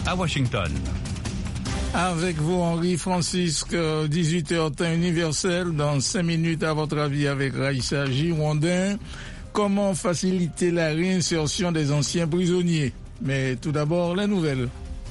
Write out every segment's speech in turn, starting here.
à Washington. Avec vous, Henri Francisque, 18h temps universel, dans 5 minutes à votre avis avec Raïssa Girondin. Comment faciliter la réinsertion des anciens prisonniers? Mais tout d'abord, les nouvelles.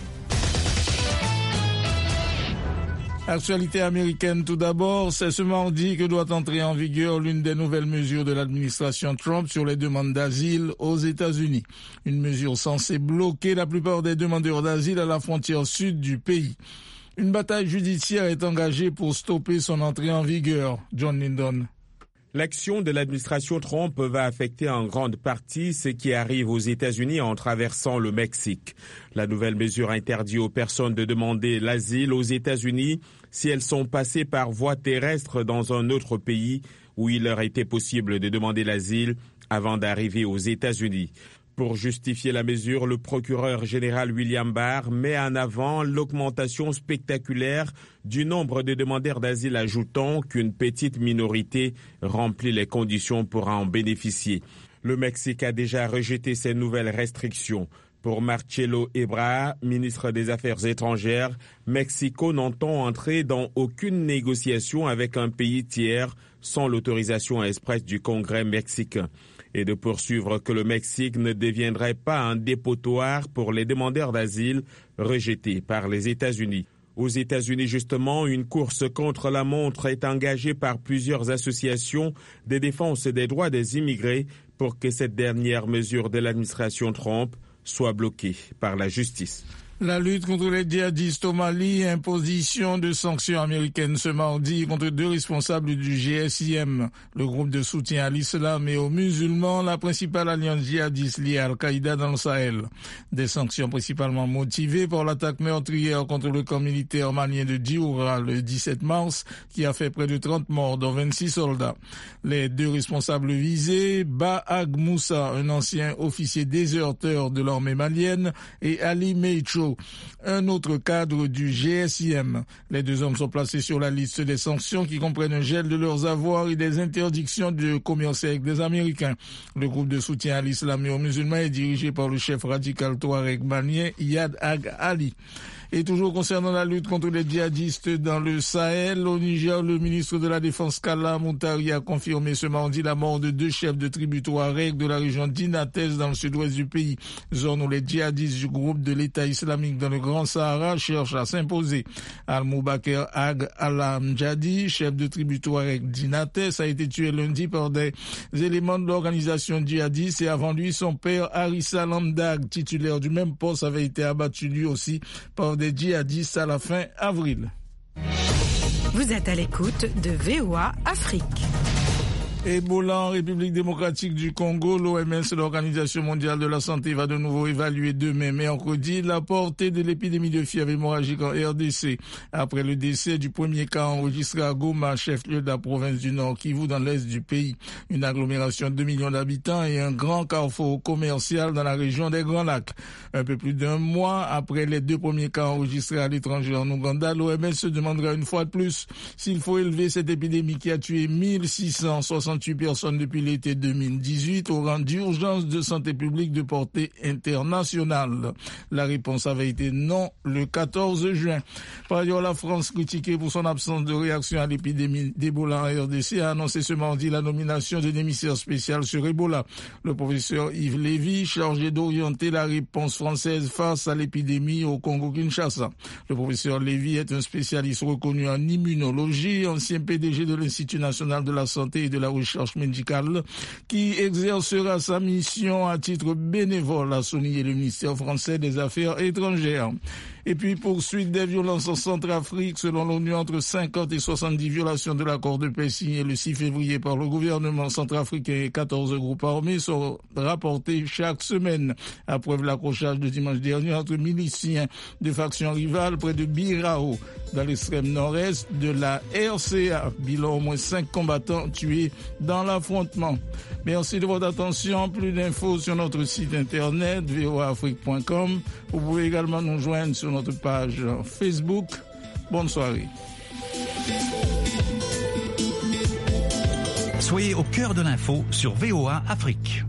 Actualité américaine tout d'abord, c'est ce mardi que doit entrer en vigueur l'une des nouvelles mesures de l'administration Trump sur les demandes d'asile aux États-Unis. Une mesure censée bloquer la plupart des demandeurs d'asile à la frontière sud du pays. Une bataille judiciaire est engagée pour stopper son entrée en vigueur. John Lyndon. L'action de l'administration Trump va affecter en grande partie ce qui arrive aux États-Unis en traversant le Mexique. La nouvelle mesure interdit aux personnes de demander l'asile aux États-Unis si elles sont passées par voie terrestre dans un autre pays où il leur était possible de demander l'asile avant d'arriver aux États-Unis. Pour justifier la mesure, le procureur général William Barr met en avant l'augmentation spectaculaire du nombre de demandeurs d'asile, ajoutant qu'une petite minorité remplit les conditions pour en bénéficier. Le Mexique a déjà rejeté ces nouvelles restrictions. Pour Marcelo Ebrard, ministre des Affaires étrangères, Mexico n'entend entrer dans aucune négociation avec un pays tiers sans l'autorisation expresse du Congrès mexicain. Et de poursuivre que le Mexique ne deviendrait pas un dépotoir pour les demandeurs d'asile rejetés par les États-Unis. Aux États-Unis, justement, une course contre la montre est engagée par plusieurs associations de défense des droits des immigrés pour que cette dernière mesure de l'administration Trump soit bloquée par la justice. La lutte contre les djihadistes au Mali, imposition de sanctions américaines ce mardi contre 2 responsables du GSIM, le groupe de soutien à l'islam et aux musulmans, la principale alliance djihadiste liée à Al-Qaïda dans le Sahel. Des sanctions principalement motivées par l'attaque meurtrière contre le camp militaire malien de Dioura le 17 mars, qui a fait près de 30 morts, dont 26 soldats. Les 2 responsables visés, Bahag Moussa, un ancien officier déserteur de l'armée malienne, et Ali Meicho, un autre cadre du GSIM. Les 2 hommes sont placés sur la liste des sanctions qui comprennent un gel de leurs avoirs et des interdictions de commercer avec des Américains. Le groupe de soutien à l'islam et aux musulmans est dirigé par le chef radical touareg malien Yad Ag Ali. Et toujours concernant la lutte contre les djihadistes dans le Sahel, au Niger, le ministre de la Défense Kalla Moutari a confirmé ce mardi la mort de 2 chefs de tribu touareg de la région d'Inates dans le sud-ouest du pays, zone où les djihadistes du groupe de l'État islamique dans le Grand Sahara cherchent à s'imposer. Al-Moubaker Ag Al-Amjadi, chef de tribu touareg d'Inates, a été tué lundi par des éléments de l'organisation djihadiste et avant lui, son père Harissa Lamdag, titulaire du même poste, avait été abattu lui aussi par des djihadistes à la fin avril. Vous êtes à l'écoute de VOA Afrique. Ebola en République démocratique du Congo, l'OMS, l'Organisation mondiale de la santé, va de nouveau évaluer demain, mercredi, la portée de l'épidémie de fièvre hémorragique en RDC. Après le décès du premier cas enregistré à Goma, chef-lieu de la province du Nord Kivu dans l'est du pays. Une agglomération de 2 millions d'habitants et un grand carrefour commercial dans la région des Grands Lacs. Un peu plus d'1 mois après les 2 premiers cas enregistrés à l'étranger en Ouganda, l'OMS se demandera une fois de plus s'il faut élever cette épidémie qui a tué 1668 personnes depuis l'été 2018 au rang d'urgence de santé publique de portée internationale. La réponse avait été non le 14 juin. Par ailleurs, la France, critiquée pour son absence de réaction à l'épidémie d'Ebola en RDC, a annoncé ce mardi la nomination d'un émissaire spécial sur Ebola. Le professeur Yves Lévy, chargé d'orienter la réponse française face à l'épidémie au Congo-Kinshasa. Le professeur Lévy est un spécialiste reconnu en immunologie, ancien PDG de l'Institut national de la santé et de la recherche médicale, qui exercera sa mission à titre bénévole, a souligné le ministère français des Affaires étrangères. Et puis, poursuite des violences en Centrafrique, selon l'ONU, entre 50 et 70 violations de l'accord de paix signé le 6 février par le gouvernement centrafricain et 14 groupes armés sont rapportés chaque semaine. À preuve l'accrochage de dimanche dernier entre miliciens de factions rivales près de Birao, dans l'extrême nord-est de la RCA. Bilan, au moins 5 combattants tués dans l'affrontement. Merci de votre attention. Plus d'infos sur notre site internet voaafrique.com. Vous pouvez également nous joindre sur notre page Facebook. Bonne soirée. Soyez au cœur de l'info sur VOA Afrique.